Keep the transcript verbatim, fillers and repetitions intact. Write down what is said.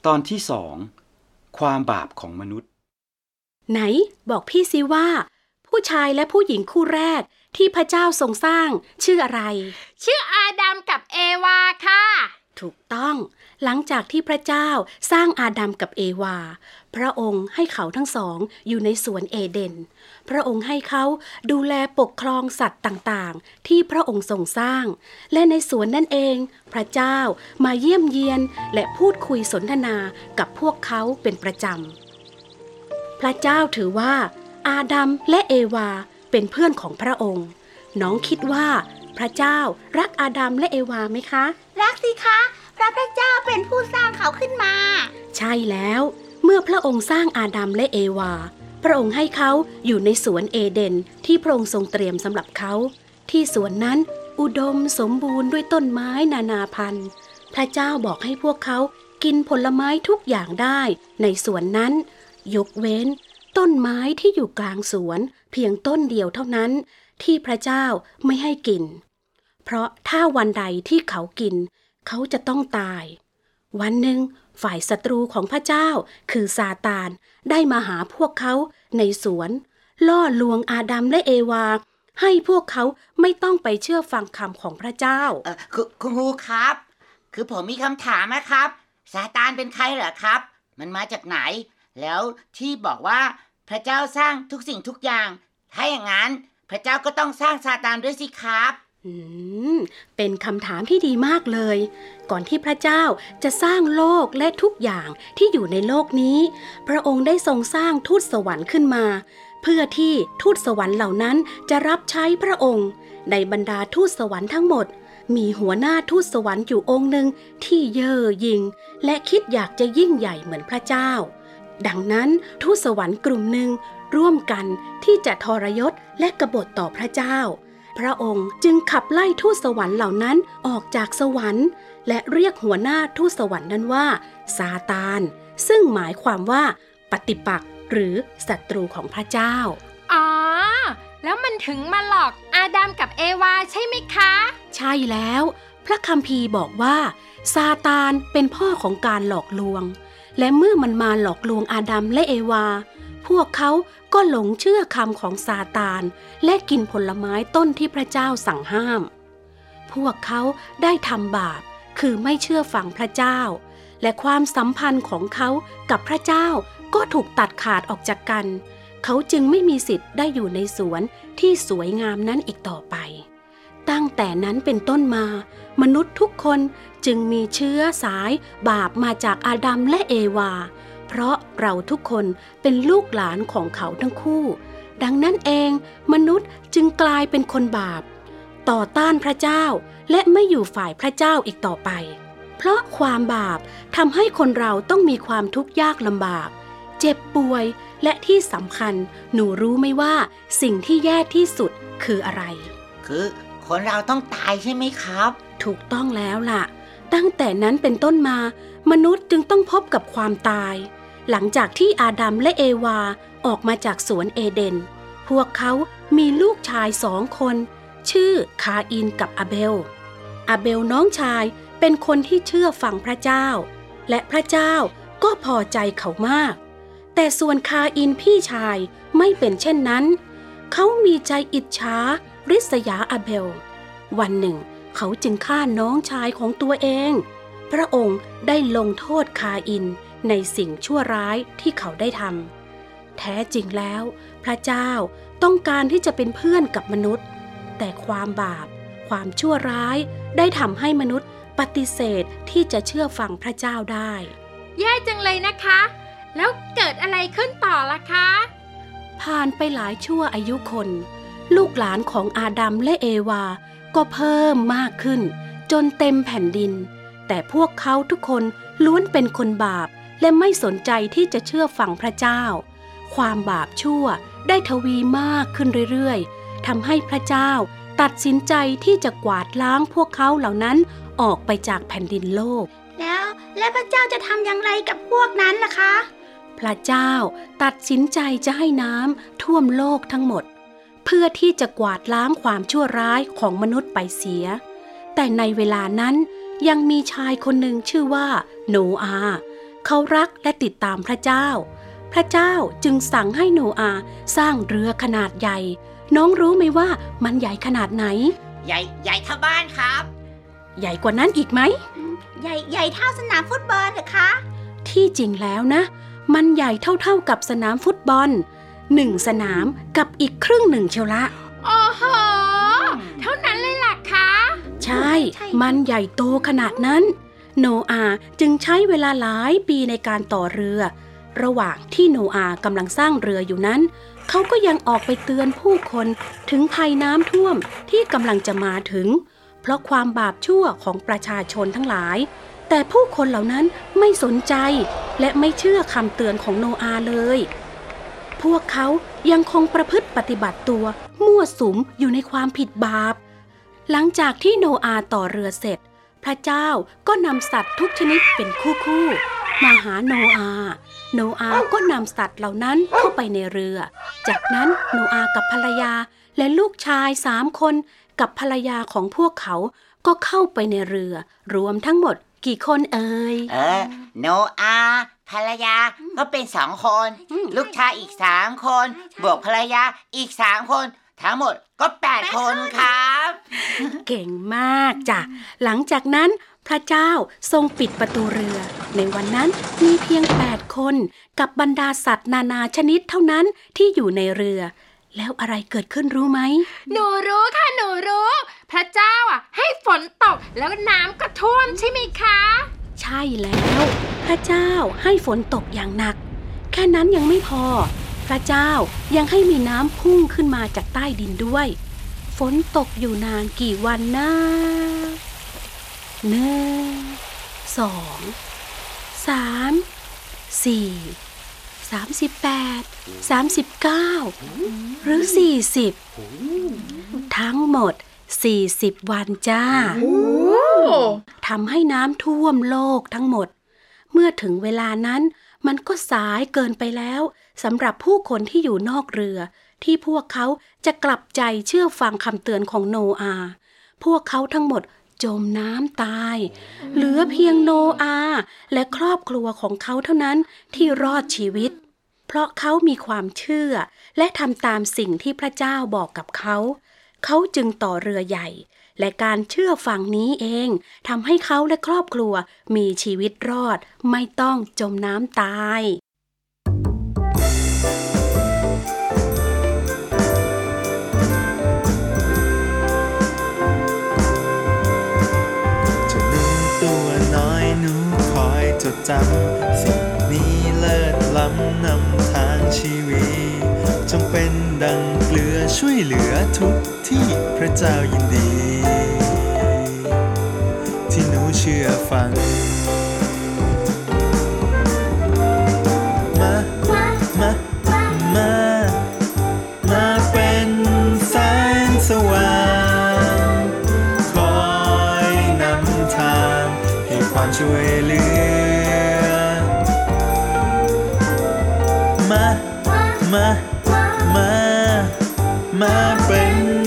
ตอนที่สองความบาปของมนุษย์ไหนบอกพี่ซิว่าผู้ชายและผู้หญิงคู่แรกที่พระเจ้าทรงสร้างชื่ออะไรชื่ออาดัมกับเอวาค่ะถูกต้องหลังจากที่พระเจ้าสร้างอาดัมกับเอวาพระองค์ให้เขาทั้งสองอยู่ในสวนเอเดนพระองค์ให้เขาดูแลปกครองสัตว์ต่างๆที่พระองค์ทรงสร้างและในสวนนั่นเองพระเจ้ามาเยี่ยมเยียนและพูดคุยสนทนากับพวกเขาเป็นประจำพระเจ้าถือว่าอาดัมและเอวาเป็นเพื่อนของพระองค์น้องคิดว่าพระเจ้ารักอาดัมและเอวาไหมคะรักสิคะเพราะพระเจ้าเป็นผู้สร้างเขาขึ้นมาใช่แล้วเมื่อพระองค์สร้างอาดัมและเอวาพระองค์ให้เขาอยู่ในสวนเอเดนที่พระองค์ทรงเตรียมสำหรับเขาที่สวนนั้นอุดมสมบูรณ์ด้วยต้นไม้นานาพันธุ์พระเจ้าบอกให้พวกเขากินผลไม้ทุกอย่างได้ในสวนนั้นยกเว้นต้นไม้ที่อยู่กลางสวนเพียงต้นเดียวเท่านั้นที่พระเจ้าไม่ให้กินเพราะถ้าวันใดที่เขากินเขาจะต้องตายวันหนึ่งฝ่ายศัตรูของพระเจ้าคือซาตานได้มาหาพวกเขาในสวนล่อลวงอาดัมและเอวาให้พวกเขาไม่ต้องไปเชื่อฟังคำของพระเจ้าเออคุณคุณครูครับคือผมมีคำถามนะครับซาตานเป็นใครเหรอครับมันมาจากไหนแล้วที่บอกว่าพระเจ้าสร้างทุกสิ่งทุกอย่างถ้าอย่างนั้นพระเจ้าก็ต้องสร้างซาตานด้วยสิครับอืมเป็นคำถามที่ดีมากเลยก่อนที่พระเจ้าจะสร้างโลกและทุกอย่างที่อยู่ในโลกนี้พระองค์ได้ทรงสร้างทูตสวรรค์ขึ้นมาเพื่อที่ทูตสวรรค์เหล่านั้นจะรับใช้พระองค์ในบรรดาทูตสวรรค์ทั้งหมดมีหัวหน้าทูตสวรรค์อยู่องค์หนึ่งที่เย่อหยิ่งและคิดอยากจะยิ่งใหญ่เหมือนพระเจ้าดังนั้นทูตสวรรค์กลุ่มหนึ่งร่วมกันที่จะทรยศและกบฏต่อพระเจ้าพระองค์จึงขับไล่ทูตสวรรค์เหล่านั้นออกจากสวรรค์และเรียกหัวหน้าทูตสวรรค์นั้นว่าซาตานซึ่งหมายความว่าปฏิปักษ์หรือศัตรูของพระเจ้าอ๋อแล้วมันถึงมาหลอกอาดัมกับเอวาใช่ไหมคะใช่แล้วพระคัมภีร์บอกว่าซาตานเป็นพ่อของการหลอกลวงและเมื่อมันมาหลอกลวงอาดัมและเอวาพวกเขาก็หลงเชื่อคำของซาตานและกินผลไม้ต้นที่พระเจ้าสั่งห้ามพวกเขาได้ทำบาปคือไม่เชื่อฟังพระเจ้าและความสัมพันธ์ของเขากับพระเจ้าก็ถูกตัดขาดออกจากกันเขาจึงไม่มีสิทธิ์ได้อยู่ในสวนที่สวยงามนั้นอีกต่อไปตั้งแต่นั้นเป็นต้นมามนุษย์ทุกคนจึงมีเชื้อสายบาปมาจากอาดัมและเอวาเพราะเราทุกคนเป็นลูกหลานของเขาทั้งคู่ดังนั้นเองมนุษย์จึงกลายเป็นคนบาปต่อต้านพระเจ้าและไม่อยู่ฝ่ายพระเจ้าอีกต่อไปเพราะความบาปทำให้คนเราต้องมีความทุกข์ยากลำบากเจ็บป่วยและที่สำคัญหนูรู้ไหมว่าสิ่งที่แย่ที่สุดคืออะไรคือคนเราต้องตายใช่ไหมครับถูกต้องแล้วล่ะตั้งแต่นั้นเป็นต้นมามนุษย์จึงต้องพบกับความตายหลังจากที่อาดัมและเอวาออกมาจากสวนเอเดนพวกเขามีลูกชายสองคนชื่อคาอินกับอาเบลอาเบลน้องชายเป็นคนที่เชื่อฟังพระเจ้าและพระเจ้าก็พอใจเขามากแต่ส่วนคาอินพี่ชายไม่เป็นเช่นนั้นเขามีใจอิจฉาริษยาอาเบลวันหนึ่งเขาจึงฆ่าน้องชายของตัวเองพระองค์ได้ลงโทษคาอินในสิ่งชั่วร้ายที่เขาได้ทำแท้จริงแล้วพระเจ้าต้องการที่จะเป็นเพื่อนกับมนุษย์แต่ความบาปความชั่วร้ายได้ทำให้มนุษย์ปฏิเสธที่จะเชื่อฟังพระเจ้าได้แย่จังเลยนะคะแล้วเกิดอะไรขึ้นต่อล่ะคะผ่านไปหลายชั่วอายุคนลูกหลานของอาดัมและเอวาก็เพิ่มมากขึ้นจนเต็มแผ่นดินแต่พวกเขาทุกคนล้วนเป็นคนบาปและไม่สนใจที่จะเชื่อฟังพระเจ้าความบาปชั่วได้ทวีมากขึ้นเรื่อยๆทำให้พระเจ้าตัดสินใจที่จะกวาดล้างพวกเขาเหล่านั้นออกไปจากแผ่นดินโลกแล้วและพระเจ้าจะทำอย่างไรกับพวกนั้นล่ะคะพระเจ้าตัดสินใจจะให้น้ำท่วมโลกทั้งหมดเพื่อที่จะกวาดล้างความชั่วร้ายของมนุษย์ไปเสียแต่ในเวลานั้นยังมีชายคนหนึ่งชื่อว่าโนอาห์เขารักและติดตามพระเจ้าพระเจ้าจึงสั่งให้โนอาห์สร้างเรือขนาดใหญ่น้องรู้ไหมว่ามันใหญ่ขนาดไหนใหญ่ใหญ่เท่าบ้านครับใหญ่กว่านั้นอีกไหมใหญ่ใหญ่เท่าสนามฟุตบอลเหรอคะที่จริงแล้วนะมันใหญ่เท่าๆกับสนามฟุตบอลหนึ่งสนามกับอีกครึ่งหนึ่งเชียวละโอ้โหเท่านั้นเลยล่ะคะใช่มันใหญ่โตขนาดนั้นโนอาห์จึงใช้เวลาหลายปีในการต่อเรือระหว่างที่โนอาห์กำลังสร้างเรืออยู่นั้นเขาก็ยังออกไปเตือนผู้คนถึงภัยน้ำท่วมที่กำลังจะมาถึงเพราะความบาปชั่วของประชาชนทั้งหลายแต่ผู้คนเหล่านั้นไม่สนใจและไม่เชื่อคำเตือนของโนอาห์เลยพวกเขายังคงประพฤติปฏิบัติตัวมั่วสุมอยู่ในความผิดบาปหลังจากที่โนอาห์ต่อเรือเสร็จพระเจ้าก็นำสัตว์ทุกชนิดเป็นคู่ๆมาหาโนอาห์โนอาห์ก็นำสัตว์เหล่านั้นเข้าไปในเรือจากนั้นโนอาห์กับภรรยาและลูกชายสามคนกับภรรยาของพวกเขาก็เข้าไปในเรือรวมทั้งหมดกี่คนเอ่ยเออโนอาห์ภรรยาก็เป็นสองคนลูกชายอีกสามคนบวกภรรยาอีกสามคนทั้งหมดก็แปดคนครับเก่งมากจ้ะหลังจากนั้นพระเจ้าทรงปิดประตูเรือในวันนั้นมีเพียงแปดคนกับบรรดาสัตว์นานาชนิดเท่านั้นที่อยู่ในเรือแล้วอะไรเกิดขึ้นรู้ไหมหนูรู้ค่ะหนูรู้พระเจ้าอ่ะให้ฝนตกแล้วน้ำก็ท่วมใช่ไหมคะใช่แล้วพระเจ้าให้ฝนตกอย่างหนักแค่นั้นยังไม่พอพระเจ้ายังให้มีน้ำพุ่งขึ้นมาจากใต้ดินด้วยฝนตกอยู่นานกี่วันนะหนึ่งสองสามสี่สามสิบแปดสามสิบเก้าหรือสี่สิบทั้งหมดสี่สิบวันจ้าทำให้น้ำท่วมโลกทั้งหมดเมื่อถึงเวลานั้นมันก็สายเกินไปแล้วสำหรับผู้คนที่อยู่นอกเรือที่พวกเขาจะกลับใจเชื่อฟังคำเตือนของโนอาห์พวกเขาทั้งหมดจมน้ำตายเหลือเพียงโนอาห์และครอบครัวของเขาเท่านั้นที่รอดชีวิตเพราะเขามีความเชื่อและทำตามสิ่งที่พระเจ้าบอกกับเขาเขาจึงต่อเรือใหญ่และการเชื่อฟังนี้เองทำให้เขาและครอบครัวมีชีวิตรอดไม่ต้องจมน้ำตายจดจำสิ่งนี้เลิศล้ำนำทางชีวิตจงเป็นดังเกลือช่วยเหลือทุกที่พระเจ้ายินดีที่หนูเชื่อฟังมามามามาเป็นแสงสว่างคอยนำทางให้ความช่วยเหลือมา มา มา มาเป็น